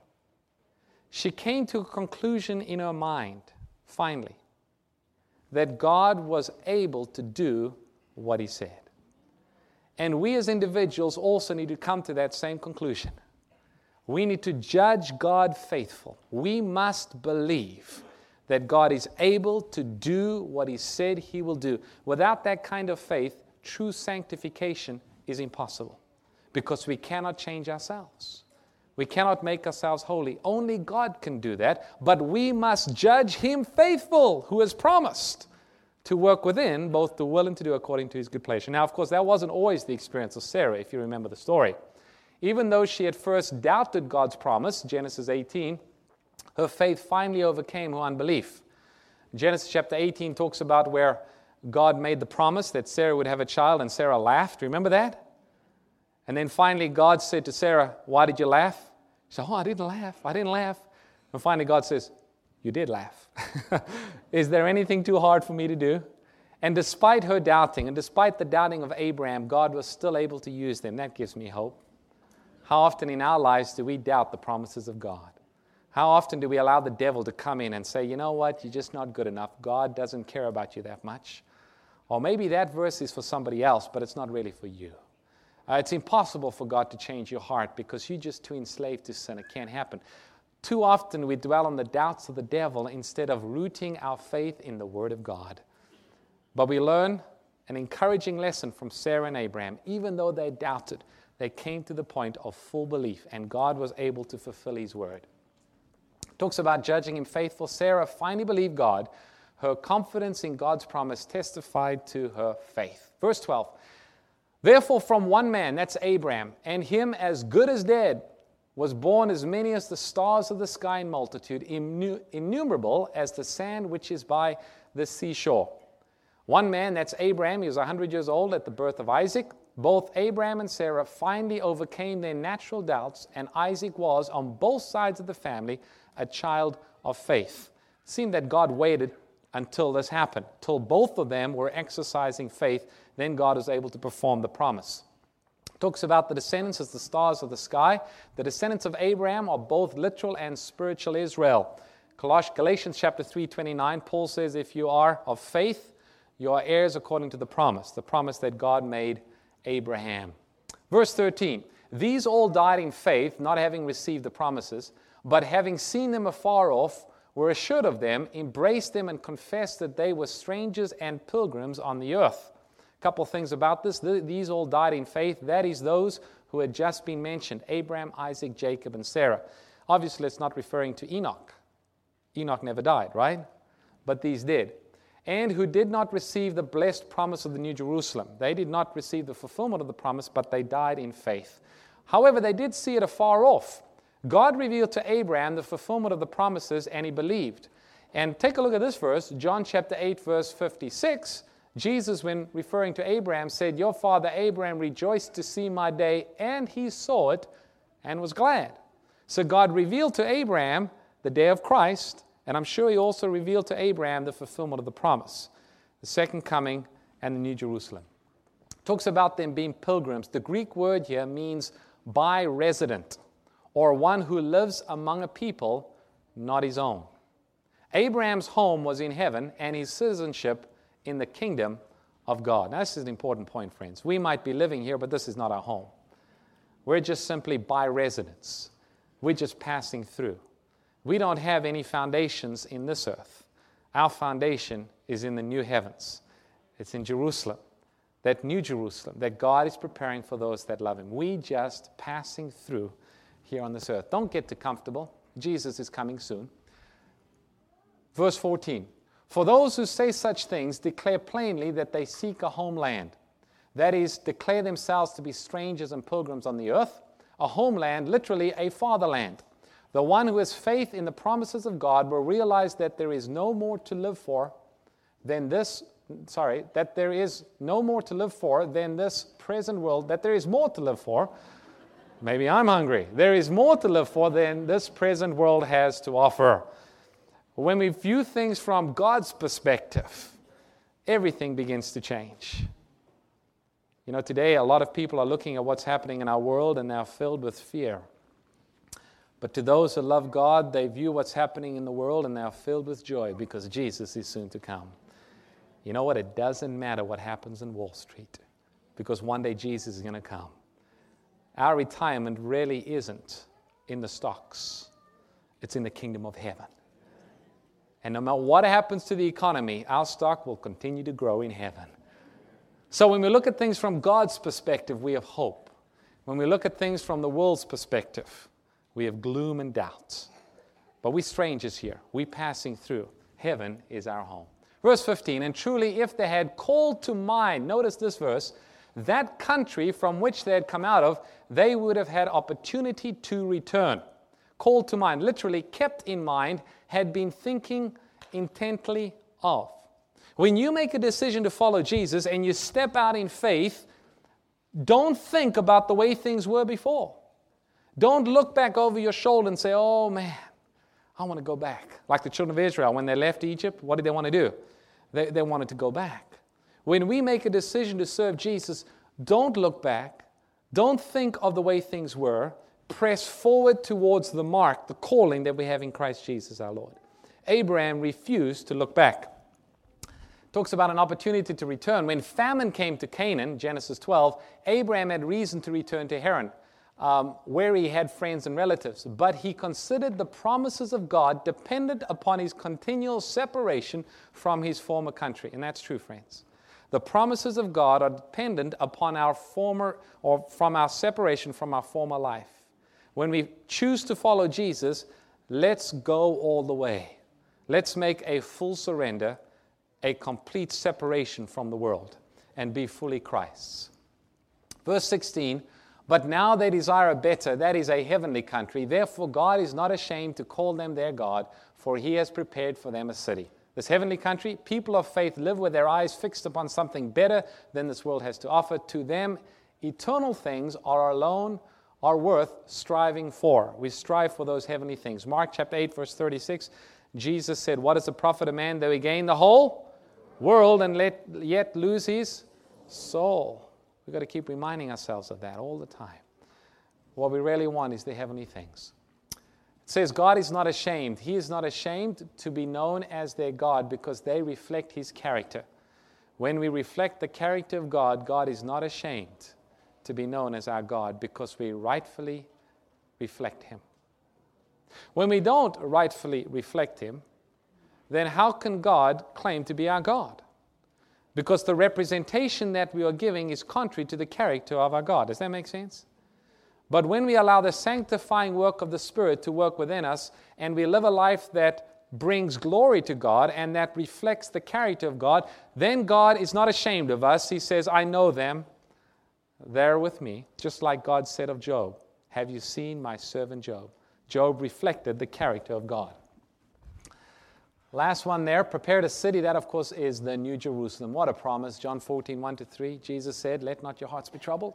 She came to a conclusion in her mind, finally, that God was able to do what he said. And we as individuals also need to come to that same conclusion. We need to judge God faithful. We must believe that God is able to do what he said he will do. Without that kind of faith, true sanctification is impossible, because we cannot change ourselves. We cannot make ourselves holy. Only God can do that, but we must judge him faithful who has promised to work within both to will and to do according to his good pleasure. Now, of course, that wasn't always the experience of Sarah, if you remember the story. Even though she at first doubted God's promise, Genesis 18, her faith finally overcame her unbelief. Genesis chapter 18 talks about where God made the promise that Sarah would have a child, and Sarah laughed. Remember that? And then finally God said to Sarah, why did you laugh? She said, I didn't laugh. And finally God says, you did laugh. Is there anything too hard for me to do? And despite her doubting, and despite the doubting of Abraham, God was still able to use them. That gives me hope. How often in our lives do we doubt the promises of God? How often do we allow the devil to come in and say, you know what, you're just not good enough. God doesn't care about you that much. Or maybe that verse is for somebody else, but it's not really for you. It's impossible for God to change your heart because you're just too enslaved to sin. It can't happen. Too often we dwell on the doubts of the devil instead of rooting our faith in the Word of God. But we learn an encouraging lesson from Sarah and Abraham. Even though they doubted, they came to the point of full belief, and God was able to fulfill his word. Talks about judging him faithful. Sarah finally believed God. Her confidence in God's promise testified to her faith. Verse 12, therefore from one man, that's Abraham, and him as good as dead, was born as many as the stars of the sky in multitude, innumerable as the sand which is by the seashore. One man, that's Abraham, he was 100 years old at the birth of Isaac. Both Abraham and Sarah finally overcame their natural doubts, and Isaac was, on both sides of the family, a child of faith. It seemed that God waited until this happened, till both of them were exercising faith. Then God was able to perform the promise. It talks about the descendants as the stars of the sky. The descendants of Abraham are both literal and spiritual Israel. Galatians chapter 3:29, Paul says, if you are of faith, you are heirs according to the promise that God made Abraham. Verse 13, these all died in faith, not having received the promises, but having seen them afar off, were assured of them, embraced them, and confessed that they were strangers and pilgrims on the earth. A couple of things about this. These all died in faith. That is those who had just been mentioned, Abraham, Isaac, Jacob, and Sarah. Obviously, it's not referring to Enoch. Enoch never died, right? But these did. And who did not receive the blessed promise of the New Jerusalem. They did not receive the fulfillment of the promise, but they died in faith. However, they did see it afar off. God revealed to Abraham the fulfillment of the promises, and he believed. And take a look at this verse, John chapter 8, verse 56. Jesus, when referring to Abraham, said, your father Abraham rejoiced to see my day, and he saw it and was glad. So God revealed to Abraham the day of Christ, and I'm sure he also revealed to Abraham the fulfillment of the promise, the second coming and the New Jerusalem. It talks about them being pilgrims. The Greek word here means by resident, or one who lives among a people not his own. Abraham's home was in heaven, and his citizenship in the kingdom of God. Now, this is an important point, friends. We might be living here, but this is not our home. We're just simply by residence. We're just passing through. We don't have any foundations in this earth. Our foundation is in the new heavens. It's in Jerusalem, that new Jerusalem that God is preparing for those that love him. We just passing through here on this earth. Don't get too comfortable. Jesus is coming soon. Verse 14. For those who say such things declare plainly that they seek a homeland. That is, declare themselves to be strangers and pilgrims on the earth. A homeland, literally a fatherland. The one who has faith in the promises of God will realize that there is no more to live for than this, that there is no more to live for than this present world, that there is more to live for. Maybe I'm hungry. There is more to live for than this present world has to offer. When we view things from God's perspective, everything begins to change. You know, today a lot of people are looking at what's happening in our world and they're filled with fear. But to those who love God, they view what's happening in the world and they're filled with joy because Jesus is soon to come. You know what? It doesn't matter what happens in Wall Street because one day Jesus is going to come. Our retirement really isn't in the stocks. It's in the kingdom of heaven. And no matter what happens to the economy, our stock will continue to grow in heaven. So when we look at things from God's perspective, we have hope. When we look at things from the world's perspective, we have gloom and doubt. But we're strangers here. We're passing through. Heaven is our home. Verse 15, and truly if they had called to mind, notice this verse, that country from which they had come out of, they would have had opportunity to return. Called to mind, literally kept in mind, had been thinking intently of. When you make a decision to follow Jesus and you step out in faith, don't think about the way things were before. Don't look back over your shoulder and say, oh man, I want to go back. Like the children of Israel, when they left Egypt, what did they want to do? They wanted to go back. When we make a decision to serve Jesus, don't look back. Don't think of the way things were. Press forward towards the mark, the calling that we have in Christ Jesus our Lord. Abraham refused to look back. Talks about an opportunity to return. When famine came to Canaan, Genesis 12, Abraham had reason to return to Haran, where he had friends and relatives. But he considered the promises of God dependent upon his continual separation from his former country. And that's true, friends. The promises of God are dependent upon our from our separation from our former life. When we choose to follow Jesus, let's go all the way. Let's make a full surrender, a complete separation from the world, and be fully Christ's. Verse 16, But now they desire a better, that is a heavenly country. Therefore God is not ashamed to call them their God, for he has prepared for them a city. This heavenly country, people of faith live with their eyes fixed upon something better than this world has to offer. To them, eternal things are worth striving for. We strive for those heavenly things. Mark chapter 8, verse 36, Jesus said, what does it profit a man though he gain the whole world and yet lose his soul? We've got to keep reminding ourselves of that all the time. What we really want is the heavenly things. It says God is not ashamed. He is not ashamed to be known as their God because they reflect his character. When we reflect the character of God, God is not ashamed to be known as our God because we rightfully reflect him. When we don't rightfully reflect him, then how can God claim to be our God? Because the representation that we are giving is contrary to the character of our God. Does that make sense? But when we allow the sanctifying work of the Spirit to work within us, and we live a life that brings glory to God and that reflects the character of God, then God is not ashamed of us. He says, I know them. They're with me. Just like God said of Job, have you seen my servant Job? Job reflected the character of God. Last one there, prepared a city. That, of course, is the New Jerusalem. What a promise. John 14, 1-3. Jesus said, let not your hearts be troubled.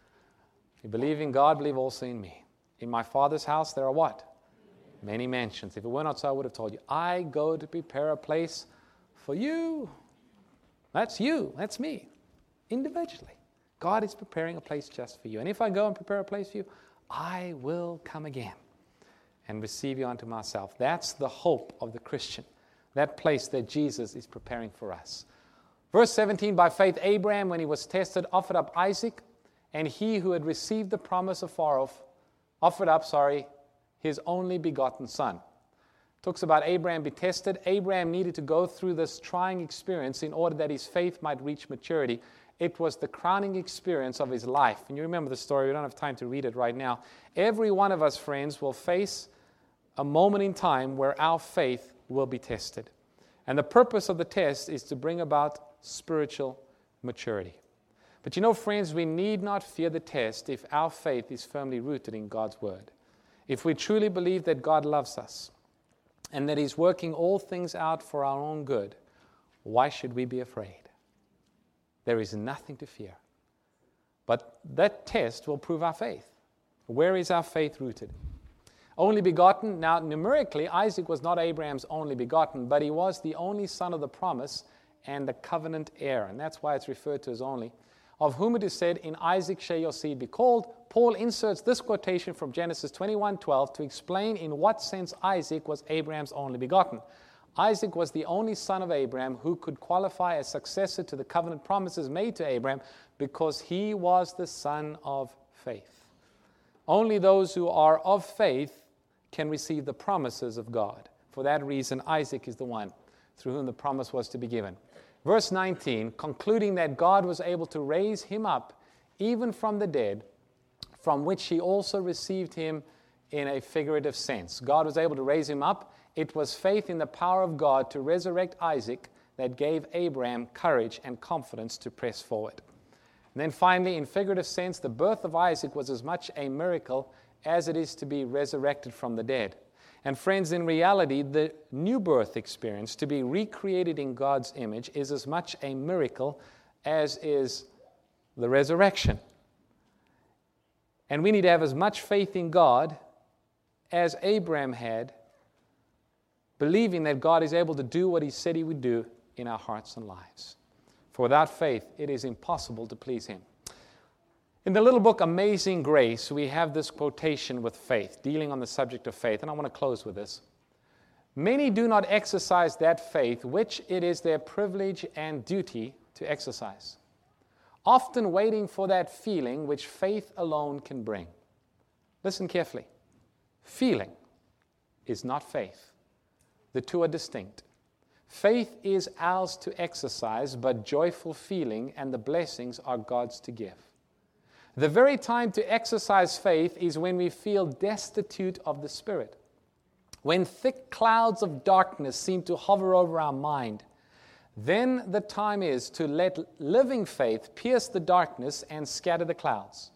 If you believe in God, believe also in me. In my Father's house, there are what? Many mansions. If it were not so, I would have told you. I go to prepare a place for you. That's you. That's me. Individually. God is preparing a place just for you. And if I go and prepare a place for you, I will come again and receive you unto myself. That's the hope of the Christian. That place that Jesus is preparing for us. Verse 17, by faith Abraham, when he was tested, offered up Isaac, and he who had received the promise afar off, offered up his only begotten son. Talks about Abraham be tested. Abraham needed to go through this trying experience in order that his faith might reach maturity. It was the crowning experience of his life. And you remember the story. We don't have time to read it right now. Every one of us, friends, will face a moment in time where our faith will be tested. And the purpose of the test is to bring about spiritual maturity. But you know, friends, we need not fear the test if our faith is firmly rooted in God's word. If we truly believe that God loves us and that he's working all things out for our own good, why should we be afraid? There is nothing to fear. But that test will prove our faith. Where is our faith rooted? Only begotten. Now, numerically, Isaac was not Abraham's only begotten, but he was the only son of the promise and the covenant heir. And that's why it's referred to as only. Of whom it is said, in Isaac shall your seed be called. Paul inserts this quotation from Genesis 21:12 to explain in what sense Isaac was Abraham's only begotten. Isaac was the only son of Abraham who could qualify as successor to the covenant promises made to Abraham because he was the son of faith. Only those who are of faith can receive the promises of God. For that reason, Isaac is the one through whom the promise was to be given. Verse 19, concluding that God was able to raise him up even from the dead, from which he also received him in a figurative sense. God was able to raise him up. It was faith in the power of God to resurrect Isaac that gave Abraham courage and confidence to press forward. And then finally, in figurative sense, the birth of Isaac was as much a miracle as it is to be resurrected from the dead. And friends, in reality, the new birth experience, to be recreated in God's image, is as much a miracle as is the resurrection. And we need to have as much faith in God as Abraham had, believing that God is able to do what he said he would do in our hearts and lives. For without faith, it is impossible to please him. In the little book Amazing Grace, we have this quotation with faith, dealing on the subject of faith, and I want to close with this. Many do not exercise that faith which it is their privilege and duty to exercise, often waiting for that feeling which faith alone can bring. Listen carefully. Feeling is not faith. The two are distinct. Faith is ours to exercise, but joyful feeling and the blessings are God's to give. The very time to exercise faith is when we feel destitute of the Spirit, when thick clouds of darkness seem to hover over our mind. Then the time is to let living faith pierce the darkness and scatter the clouds,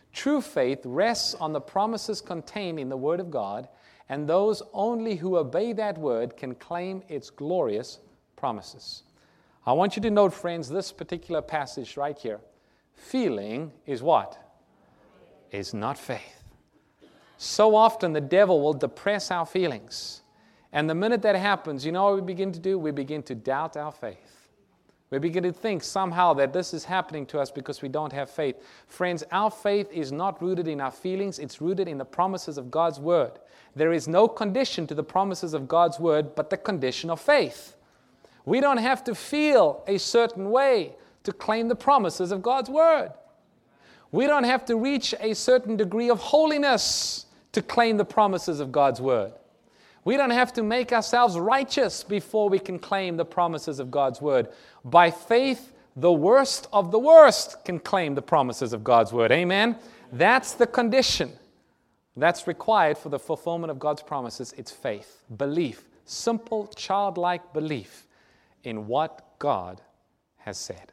True faith rests on the promises contained in the Word of God, and those only who obey that Word can claim its glorious promises. I want you to note, friends, this particular passage right here. Feeling is what? Is not faith. So often the devil will depress our feelings. And the minute that happens, you know what we begin to do? We begin to doubt our faith. We begin to think somehow that this is happening to us because we don't have faith. Friends, our faith is not rooted in our feelings. It's rooted in the promises of God's Word. There is no condition to the promises of God's Word but the condition of faith. We don't have to feel a certain way to claim the promises of God's Word. We don't have to reach a certain degree of holiness to claim the promises of God's Word. We don't have to make ourselves righteous before we can claim the promises of God's Word. By faith, the worst of the worst can claim the promises of God's Word. Amen? That's the condition that's required for the fulfillment of God's promises. It's faith, belief, simple, childlike belief in what God has said.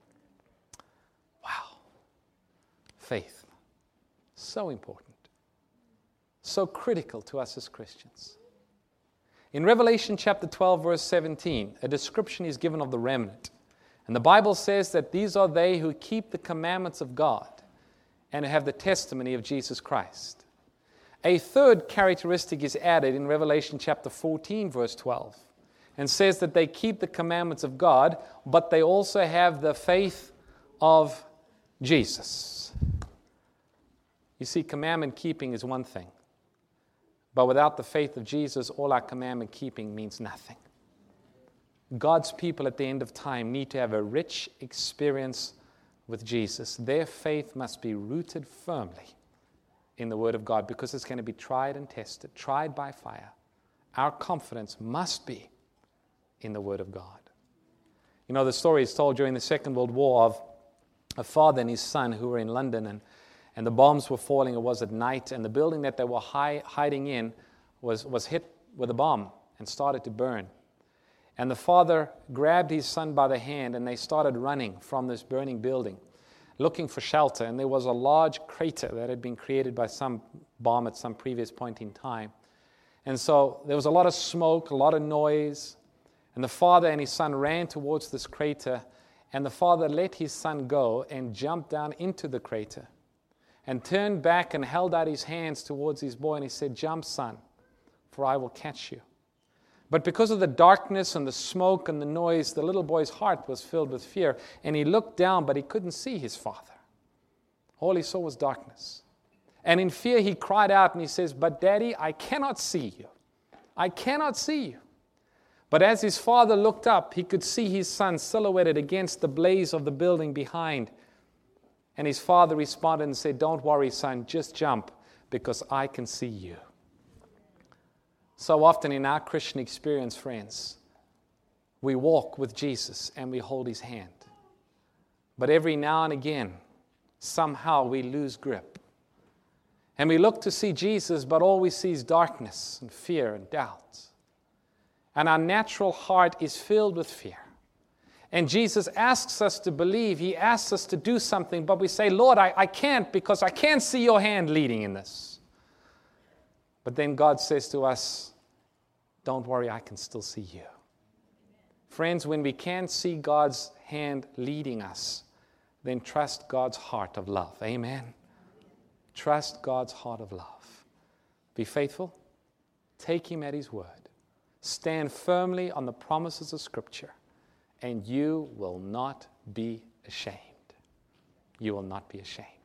Wow. Faith. So important. So critical to us as Christians. In Revelation chapter 12, verse 17, a description is given of the remnant. And the Bible says that these are they who keep the commandments of God and who have the testimony of Jesus Christ. A third characteristic is added in Revelation chapter 14, verse 12, and says that they keep the commandments of God, but they also have the faith of Jesus. You see, commandment keeping is one thing. But without the faith of Jesus, all our commandment keeping means nothing. God's people at the end of time need to have a rich experience with Jesus. Their faith must be rooted firmly in the Word of God because it's going to be tried and tested, tried by fire. Our confidence must be in the Word of God. You know, the story is told during the Second World War of a father and his son who were in London, and the bombs were falling. It was at night, and the building that they were hiding in was hit with a bomb and started to burn. And the father grabbed his son by the hand, and they started running from this burning building, looking for shelter. And there was a large crater that had been created by some bomb at some previous point in time. And so there was a lot of smoke, a lot of noise, and the father and his son ran towards this crater, and the father let his son go and jumped down into the crater, and turned back and held out his hands towards his boy, and he said, "Jump, son, for I will catch you." But because of the darkness and the smoke and the noise, the little boy's heart was filled with fear, and he looked down, but he couldn't see his father. All he saw was darkness. And in fear, he cried out, and he says, "But Daddy, I cannot see you. I cannot see you." But as his father looked up, he could see his son silhouetted against the blaze of the building behind. And his father responded and said, "Don't worry, son, just jump, because I can see you." So often in our Christian experience, friends, we walk with Jesus and we hold his hand. But every now and again, somehow we lose grip. And we look to see Jesus, but all we see is darkness and fear and doubt. And our natural heart is filled with fear. And Jesus asks us to believe. He asks us to do something, but we say, "Lord, I can't because I can't see your hand leading in this." But then God says to us, "Don't worry, I can still see you." Friends, when we can't see God's hand leading us, then trust God's heart of love. Amen. Trust God's heart of love. Be faithful. Take him at his word. Stand firmly on the promises of Scripture. And you will not be ashamed. You will not be ashamed.